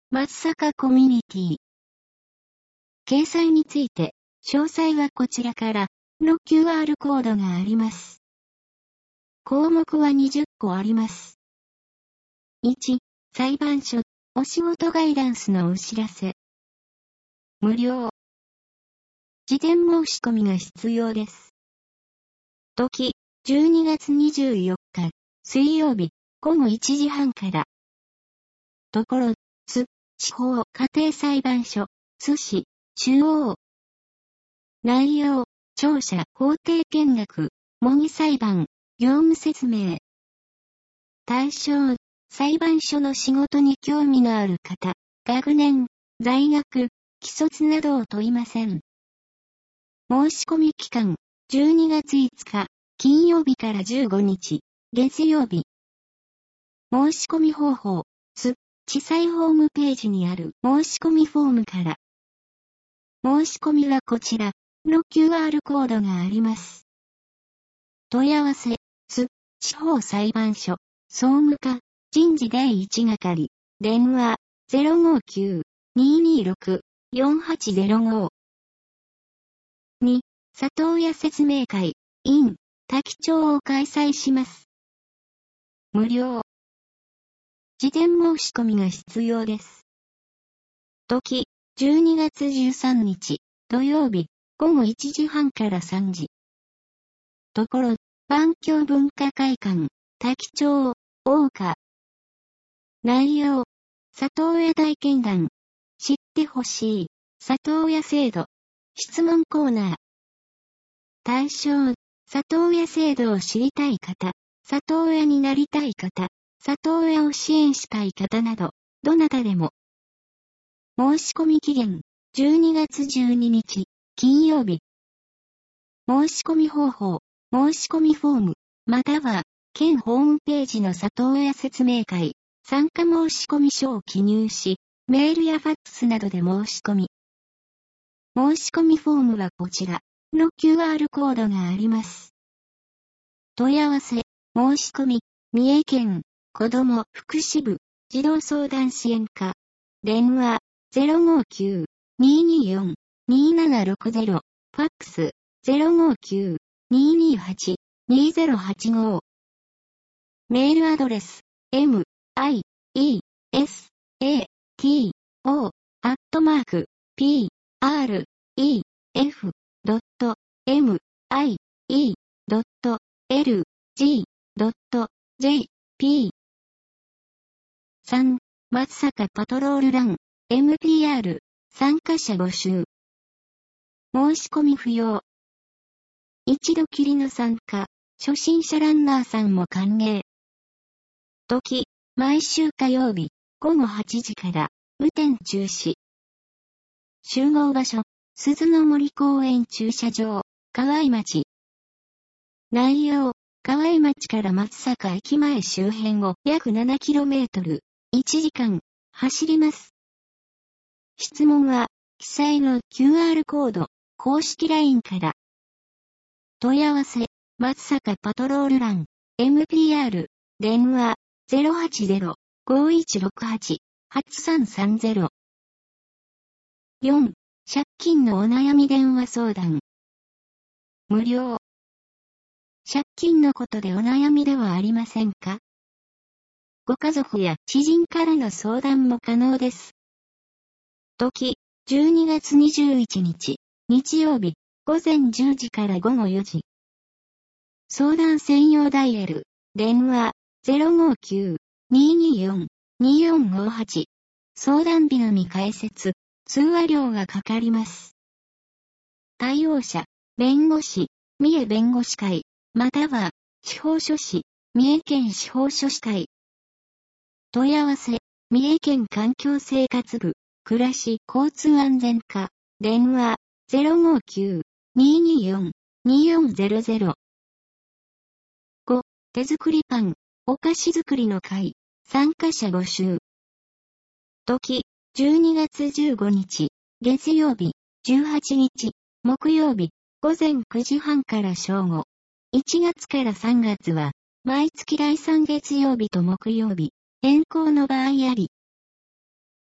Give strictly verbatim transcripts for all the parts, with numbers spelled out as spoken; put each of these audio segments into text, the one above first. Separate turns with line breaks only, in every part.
松阪コミュニティ。掲載について、詳細はこちらからの キューアール コードがあります。項目はにじゅっこあります。いち、裁判所、お仕事ガイダンスのお知らせ。無料。事前申し込みが必要です。時、じゅうにがつにじゅうよっか、水曜日、ごごいちじはんから。ところ、津、地方家庭裁判所、津市、中央。内容、聴者、法廷見学、模擬裁判、業務説明。対象、裁判所の仕事に興味のある方、学年、在学、既卒などを問いません。申し込み期間、じゅうにがついつか、金曜日からじゅうごにち、月曜日。申し込み方法、津、地裁ホームページにある申し込みフォームから。申し込みはこちらの キューアール コードがあります。問い合わせ、津、地方裁判所、総務課、人事だいいち係、電話、ゼロごきゅう にーにーろく よんはちゼロご。に、里親説明会、in、多気町を開催します。無料。事前申し込みが必要です。時、じゅうにがつじゅうさんにち、土曜日、ごごいちじはんからさんじ。ところ、万協文化会館、多気町、大岡。内容、里親体験談。知ってほしい、里親制度。質問コーナー。対象、里親制度を知りたい方、里親になりたい方、里親を支援したい方など、どなたでも。申し込み期限、じゅうにがつじゅうににち、金曜日。申し込み方法、申し込みフォーム、または、県ホームページの里親説明会、参加申し込み書を記入し、メールやファックスなどで申し込み。申し込みフォームはこちらの キューアール コードがあります。問い合わせ、申し込み、三重県、子ども福祉部、児童相談支援課、電話、ゼロごきゅう にーにーよん にーななろくゼロ、ファックス、ゼロごきゅう にーにーはち にーゼロはちご。メールアドレス、m, i, e, s, a, t, o, アットマーク、p, r, e, f, ドット、m, i, e, ドット、l, g, ドット、j, p。さん、松阪パトロールラン、エムピーアール、参加者募集。申し込み不要。一度きりの参加、初心者ランナーさんも歓迎。時、毎週火曜日、ごごはちじから、雨天中止。集合場所、鈴の森公園駐車場、河合町。内容、河合町から松阪駅前周辺を約 ななキロメートル、いちじかん、走ります。質問は、記載の キューアール コード、公式 ライン から。問い合わせ、松阪パトロールラン、エムピーアール、電話、ゼロはちゼロ ごいちろくはち はちさんさんゼロ。よん、借金のお悩み電話相談。無料。借金のことでお悩みではありませんか？ご家族や知人からの相談も可能です。時、じゅうにがつにじゅういちにち、日曜日、ごぜんじゅうじからごごよじ。相談専用ダイヤル、電話、ゼロごきゅう にーにーよん にーよんごはち。相談日のみ解説、通話料がかかります。対応者、弁護士、三重弁護士会、または、司法書士、三重県司法書士会。問い合わせ、三重県環境生活部、暮らし交通安全課、電話、ゼロごきゅう にーにーよん にーよんゼロゼロ。ご、手作りパン、お菓子作りの会、参加者募集。時、じゅうにがつじゅうごにち、月曜日、じゅうはちにち、木曜日、ごぜんくじはんから正午。いちがつからさんがつは、毎月だいさん月曜日と木曜日、変更の場合あり。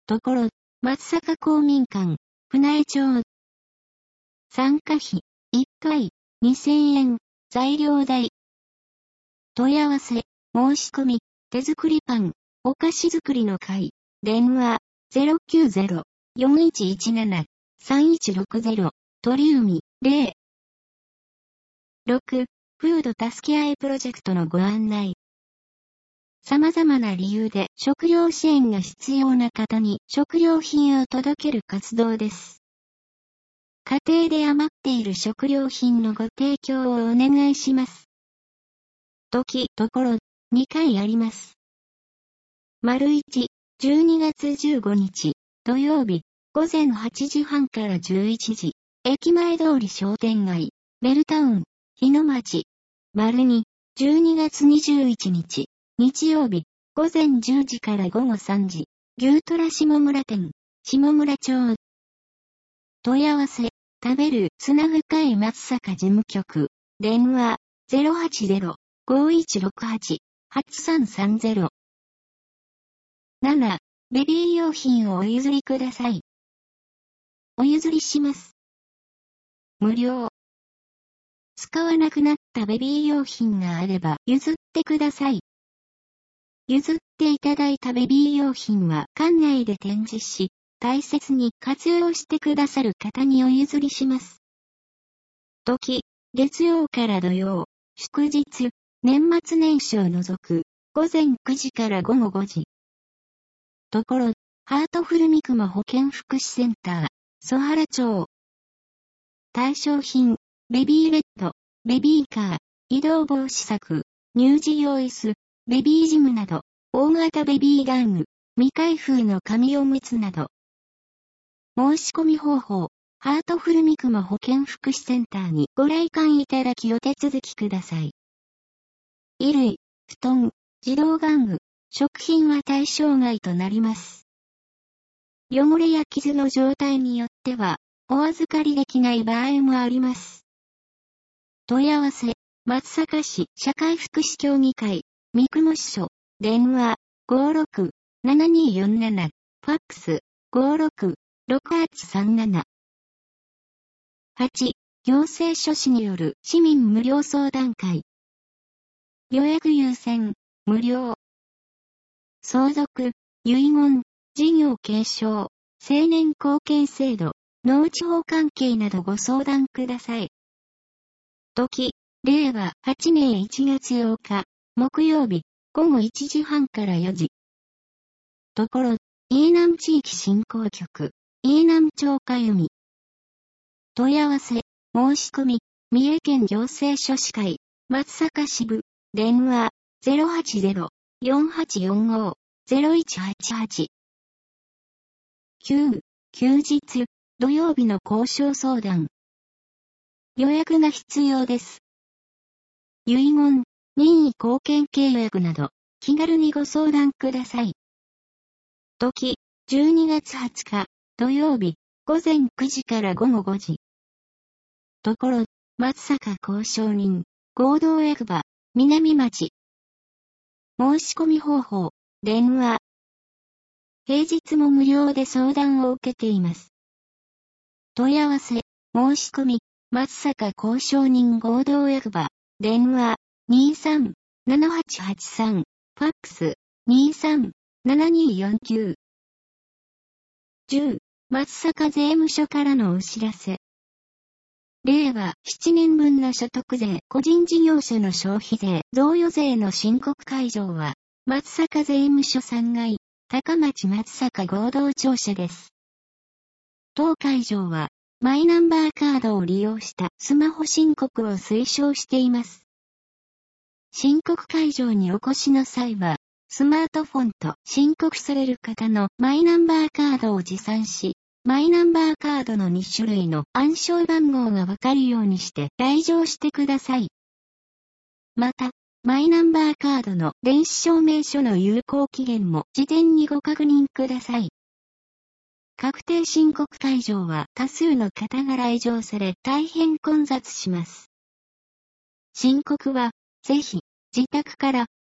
ところ、松阪公民館、船江町。参加費、いっかい、にせんえん、材料代。問い合わせ、申し込み、手作りパン、お菓子作りの会、電話、ゼロきゅうゼロ、よんいちいちなな、さんいちろくゼロ、鳥海、ゼロ。ろく、フード助け合いプロジェクトのご案内。様々な理由で食料支援が必要な方に食料品を届ける活動です。家庭で余っている食料品のご提供をお願いします。時、ところ、にかいあります。丸いち、じゅうにがつじゅうごにち、土曜日、ごぜんはちじはんからじゅういちじ、駅前通り商店街、ベルタウン、日野町。丸に、じゅうにがつにじゅういちにち、日曜日、ごぜんじゅうじからごごさんじ、牛トラ下村店、下村町。問い合わせ、食べる、砂深い松阪事務局、電話、ゼロはちゼロ、ごいちろくはち、はちさんさんゼロ。なな、ベビー用品をお譲りください。お譲りします。無料。使わなくなったベビー用品があれば譲ってください。譲っていただいたベビー用品は館内で展示し、大切に活用してくださる方にお譲りします。時、月曜から土曜、祝日、年末年始を除く、ごぜんくじからごごごじ。ところ、ハートフル三熊保健福祉センター、曽原町。対象品、ベビーベッド、ベビーカー、移動防止策、乳児用椅子、ベビージムなど、大型ベビー玩具、未開封の紙おむつなど。申し込み方法、ハートフル三熊保健福祉センターにご来館いただきお手続きください。衣類、布団、児童玩具、食品は対象外となります。汚れや傷の状態によっては、お預かりできない場合もあります。問い合わせ、松阪市社会福祉協議会、三雲支所、電話、ごろく、ななによんなな、ファックス、ごろく、ろくはちさんなな。はち、行政書士による市民無料相談会。予約優先、無料。相続、遺言、事業継承、成年後見制度、農地法関係などご相談ください。時、れいわはちねんいちがつようか、木曜日、ごごいちじはんからよじ。ところ、飯南地域振興局、飯南町かゆみ。問い合わせ、申し込み、三重県行政書士会、松阪支部、電話、ゼロはちゼロ、よんはちよんご、ゼロいちはちはち。きゅう、休日、土曜日の交渉相談。予約が必要です。遺言、任意後見契約など、気軽にご相談ください。時、じゅうにがつはつか、土曜日、ごぜんくじからごごごじ。ところ、松阪交渉人、合同役場、南町。申し込み方法、電話。平日も無料で相談を受けています。問い合わせ、申し込み、松阪交渉人合同役場、電話、にさん、ななはちはちさん、ファックス、にさん、ななによんきゅう。じゅう、松阪税務署からのお知らせ。れいわななねんぶんの所得税、個人事業者の消費税、贈与税の申告会場は、松阪税務署さんがい、高町松阪合同庁舎です。当会場は、マイナンバーカードを利用したスマホ申告を推奨しています。申告会場にお越しの際は、スマートフォンと申告される方のマイナンバーカードを持参し、マイナンバーカードのにしゅるいの暗証番号がわかるようにして来場してください。また、マイナンバーカードの電子証明書の有効期限も事前にご確認ください。確定申告会場は多数の方が来場され大変混雑します。申告は、ぜひ、自宅から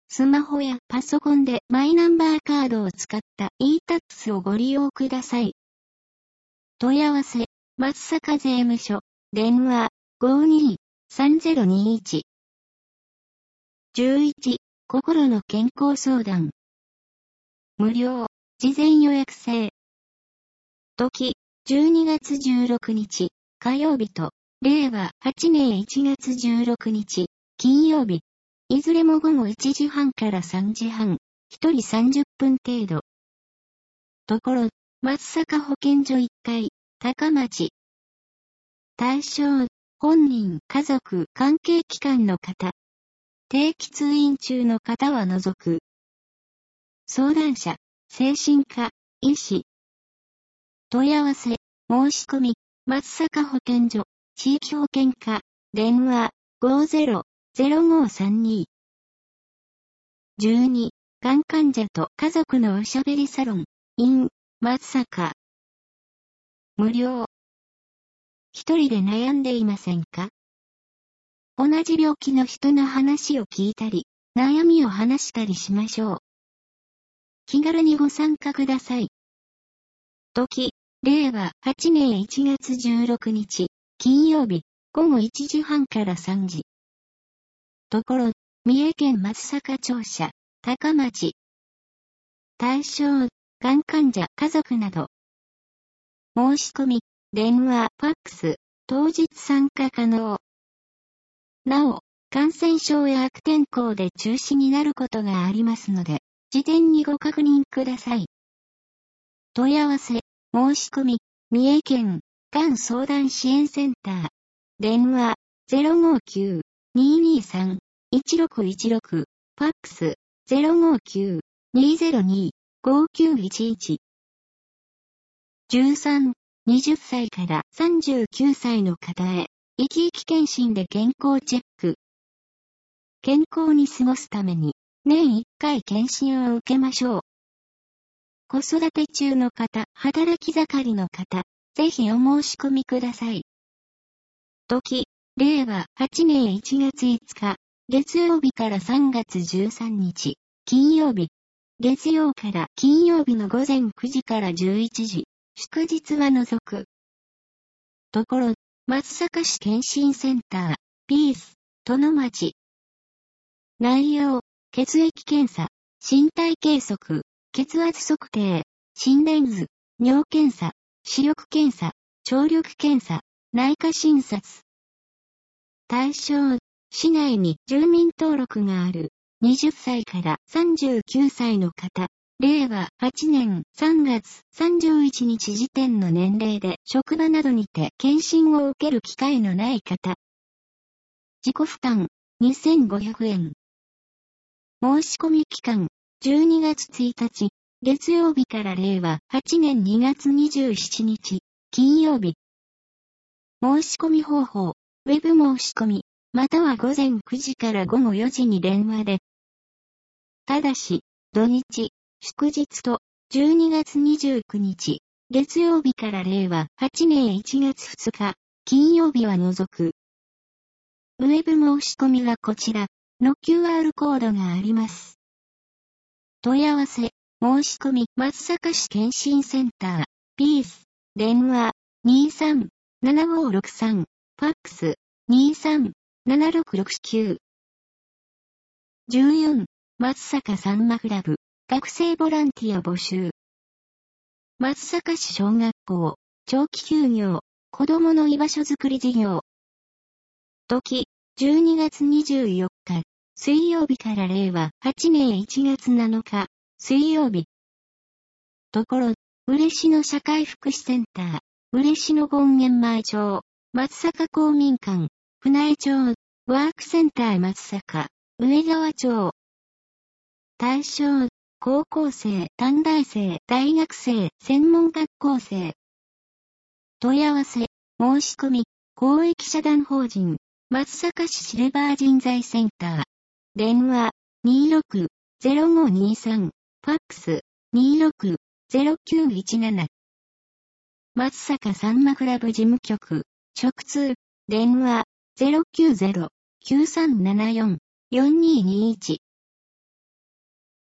スマホやパソコンでマイナンバーカードを使った e-タックス をご利用ください。問い合わせ、松阪税務署、電話、ごーにーさんぜろにいち。じゅういち、心の健康相談。無料、事前予約制。時、じゅうにがつじゅうろくにち、火曜日と、れいわはちねんいちがつじゅうろくにち、金曜日。いずれもごごいちじはんからさんじはん、ひとりさんじゅっぷん程度。ところ、松阪保健所いっかい、高町。対象、本人、家族、関係機関の方。定期通院中の方は除く。相談者、精神科、医師。問い合わせ、申し込み、松阪保健所、地域保健課、電話、ごーぜろ、ぜろごーさんに。じゅうに、がん患者と家族のおしゃべりサロン、in、松阪。無料。一人で悩んでいませんか？同じ病気の人の話を聞いたり、悩みを話したりしましょう。気軽にご参加ください。時、れいわはちねんいちがつじゅうろくにち、金曜日、ごごいちじはんからさんじ。ところ、三重県松阪庁舎、高町。対象、がん患者、家族など。申し込み、電話、ファックス、当日参加可能。なお、感染症や悪天候で中止になることがありますので、事前にご確認ください。問い合わせ、申し込み、三重県、がん相談支援センター。電話、ゼロごーきゅう、にーにーさん、いちろくいちろく、ファックス、ゼロごーきゅう、にーぜろに、ごーきゅういちいち。じゅうさん、はたちからさんじゅうきゅうさいの方へ、生き生き検診で健康チェック。健康に過ごすために、年いっかい検診を受けましょう。子育て中の方、働き盛りの方、ぜひお申し込みください。時、れいわはちねんいちがついつか、月曜日からさんがつじゅうさんにち、金曜日。月曜から金曜日のごぜんくじからじゅういちじ、祝日は除く。ところ、松阪市検診センター、ピース、殿町。内容、血液検査、身体計測、血圧測定、心電図、尿検査、視力検査、聴力検査、内科診察。対象、市内に住民登録がある、はたちからさんじゅうきゅうさいの方、れいわはちねんさんがつさんじゅういちにち時点の年齢で職場などにて検診を受ける機会のない方。自己負担、にせんごひゃくえん。申し込み期間、じゅうにがつついたち、月曜日かられいわはちねんにがつにじゅうしちにち、金曜日。申し込み方法、ウェブ申し込み、またはごぜんくじからごごよじに電話で。ただし、土日、祝日と、じゅうにがつにじゅうくにち、月曜日かられいわはちねんいちがつふつか、金曜日は除く。ウェブ申し込みはこちらの キューアール コードがあります。問い合わせ、申し込み、松阪市検診センター、ピース、電話、にーさん、ななごーろくさん、ファックス、にーさん、ななろくろくきゅう。じゅうよん、松阪さんまクラブ、学生ボランティア募集。松阪市小学校、長期休業、子どもの居場所づくり事業。時、じゅうにがつにじゅうよっか、水曜日かられいわはちねんいちがつなのか、水曜日。ところ、嬉野社会福祉センター、嬉野権現前町、松阪公民館、船江町、ワークセンター松阪、上川町。対象、高校生、短大生、大学生、専門学校生。問い合わせ、申し込み、公益社団法人、松阪市シルバー人材センター。電話、にーろく、ぜろごーにーさん、ファックス、にーろく、ぜろきゅういちなな。松阪さんまクラブ事務局、直通、電話、ゼロきゅうゼロ、きゅうさんななよん、よんにーにーいち。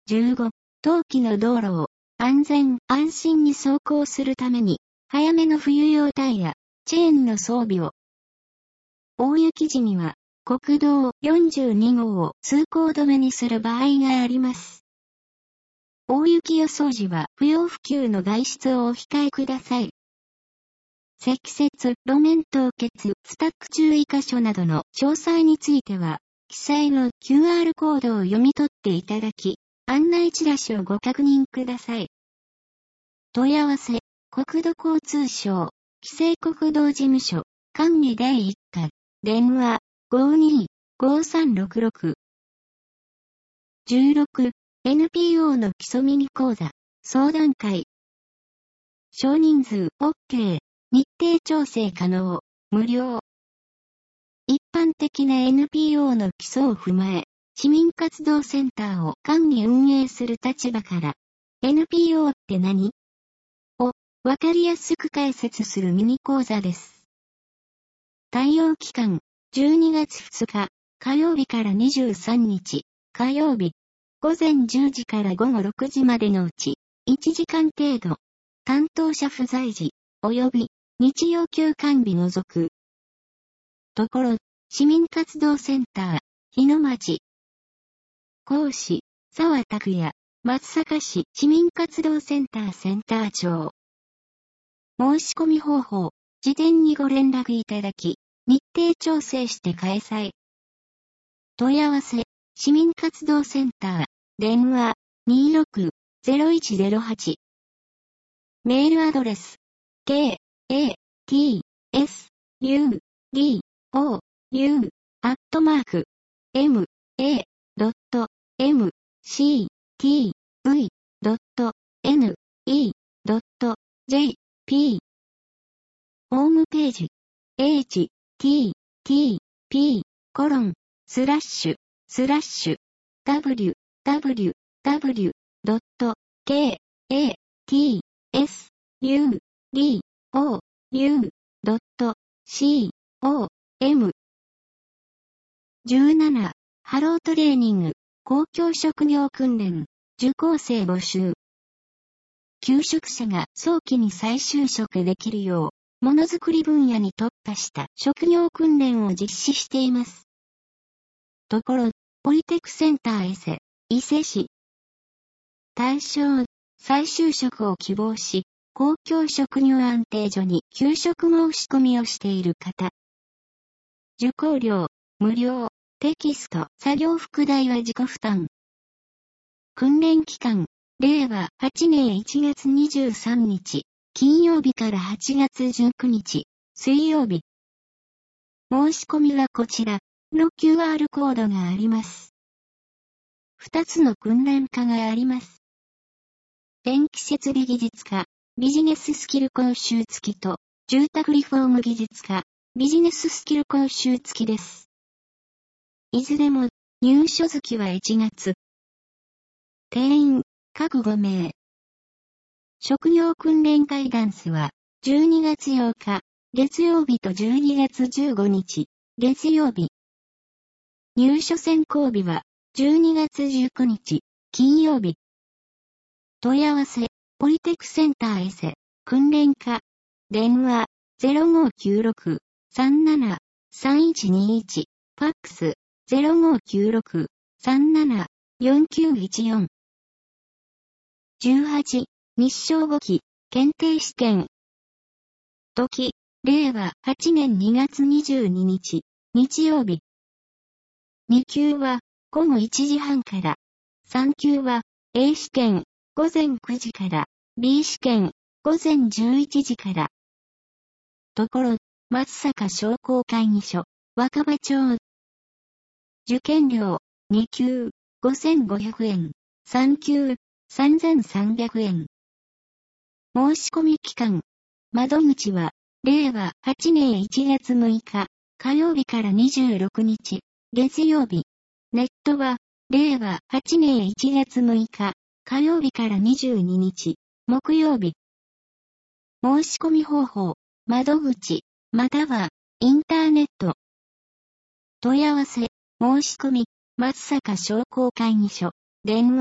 じゅうご、冬季の道路を安全安心に走行するために、早めの冬用タイヤ、チェーンの装備を。大雪時には、国道よんじゅうにごうを通行止めにする場合があります。大雪予想時は不要不急の外出をお控えください。積雪、路面凍結、スタック注意箇所などの詳細については、記載の キューアール コードを読み取っていただき、案内チラシをご確認ください。問い合わせ、国土交通省、規制国道事務所、管理だいいっ課、電話、ごにーごーさんろくろく。じゅうろく、エヌピーオー の基礎ミニ講座、相談会。少人数 OK、日程調整可能、無料。一般的な エヌピーオー の基礎を踏まえ、市民活動センターを管理運営する立場から、エヌピーオー って何？をわかりやすく解説するミニ講座です。対応期間、じゅうにがつふつか、火曜日からにじゅうさんにち、火曜日、ごぜんじゅうじからごごろくじまでのうち、いちじかん程度、担当者不在時、及び、日曜休館日除く。ところ、市民活動センター、日野町。講師、沢拓也、松阪市市民活動センターセンター長。申し込み方法、事前にご連絡いただき、日程調整して開催。問い合わせ、市民活動センター、電話、にーろく ゼロいちゼロはち。メールアドレス、k, a, t, s, u, d, o, u, アットマーク、m, a, ドット、m, c, t, v, ドット、n, e, ドット、j, p。ホームページ、h, t, t, p, コロン、スラッシュ、スラッシュ、w, w, w, ドット、k, a, t, s, u, d, o, u, ドット、c, o, m。じゅうなな、ハロートレーニング、公共職業訓練、受講生募集。求職者が早期に再就職できるよう、ものづくり分野に特化した職業訓練を実施しています。ところ、ポリテクセンターエセ、伊勢市。対象、再就職を希望し、公共職業安定所に求職申し込みをしている方。受講料、無料、テキスト、作業副題は自己負担。訓練期間、れいわはちねんいちがつにじゅうさんにち、金曜日からはちがつじゅうくにち、水曜日。申し込みはこちらの キューアール コードがあります。ふたつの訓練科があります。電気設備技術科、ビジネススキル講習付きと、住宅リフォーム技術科、ビジネススキル講習付きです。いずれも、入所月はいちがつ。定員、各ごめい。職業訓練ガイダンスは、じゅうにがつようか、月曜日とじゅうにがつじゅうごにち、月曜日。入所選考日は、じゅうにがつじゅうくにち、金曜日。問い合わせ、ポリテクセンターエセ、訓練科。電話、ゼロごきゅうろく さんなな さんいちにいち、ファックス、ゼロごきゅうろく さんなな よんきゅういちよん。じゅうはち、日照ごき、検定試験。時、れいわはちねんにがつにじゅうににち、日曜日。にきゅうは、ごごいちじはんから。さんきゅうは、A 試験、ごぜんくじから。B 試験、ごぜんじゅういちじから。ところ、松阪商工会議所、若葉町。受験料、にきゅう、ごせんごひゃくえん。さんきゅう、さんぜんさんびゃくえん。申し込み期間。窓口は、れいわはちねんいちがつむいか、火曜日からにじゅうろくにち、月曜日。ネットは、れいわはちねんいちがつむいか、火曜日からにじゅうににち、木曜日。申し込み方法、窓口、または、インターネット。問い合わせ、申し込み、松阪商工会議所、電話、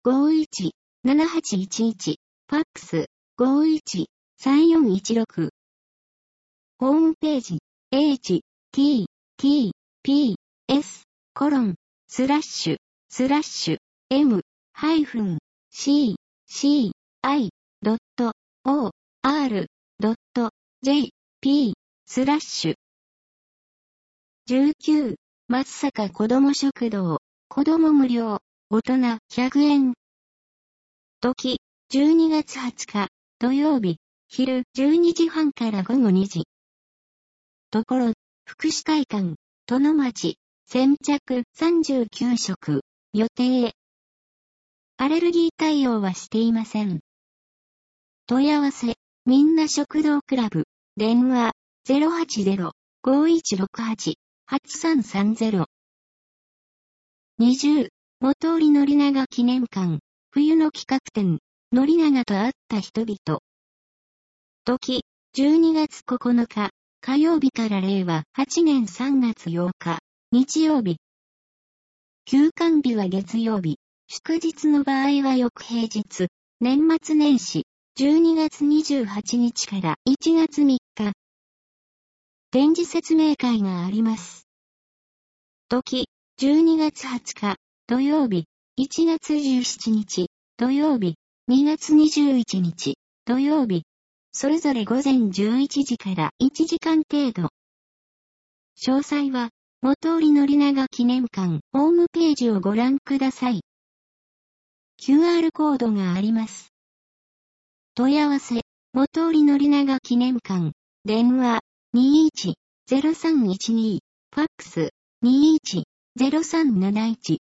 ごいちななはちいちいち、ファックスごいちさんよんいちろく。ホームページ エイチティーティーピーエス コロンスラッシュスラッシュ エム ハイフン シー シー アイ ドット オー アール ドット ジェー ピー スラッシュじゅうきゅう松坂子ども食堂子ども無料大人ひゃくえん時じゅうにがつはつか土曜日昼じゅうにじはんからごごにじところ福祉会館殿町先着さんじゅうきゅうしょく予定アレルギー対応はしていません。問い合わせみんな食堂クラブ電話 ゼロはちゼロ ごいちろくはち はちさんさんゼロ にじゅう元織宣長記念館冬の企画展宣長と会った人々時じゅうにがつここのか火曜日かられいわはちねんさんがつようか日曜日休館日は月曜日祝日の場合は翌平日年末年始じゅうにがつにじゅうはちにちからいちがつみっか展示説明会があります時じゅうにがつはつか土曜日いちがつじゅうしちにち土曜日にがつにじゅういちにち土曜日それぞれ午前じゅういちじからいちじかん程度詳細は元織宣長記念館ホームページをご覧ください キューアール コードがあります問い合わせ元織宣長記念館電話にいちゼロさんいちにファックスにいちゼロさんなないち